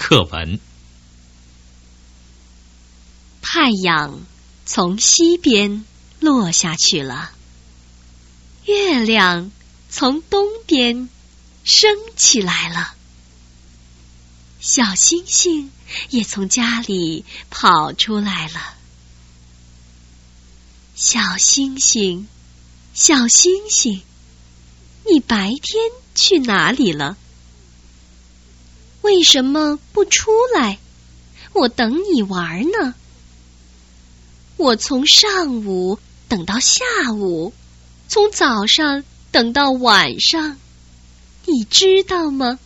课文。 太阳从西边落下去了，月亮从东边升起来了，小星星也从家里跑出来了。小星星，小星星，你白天去哪里了？为什么不出来？我等你玩呢。我从上午等到下午，从早上等到晚上，你知道吗？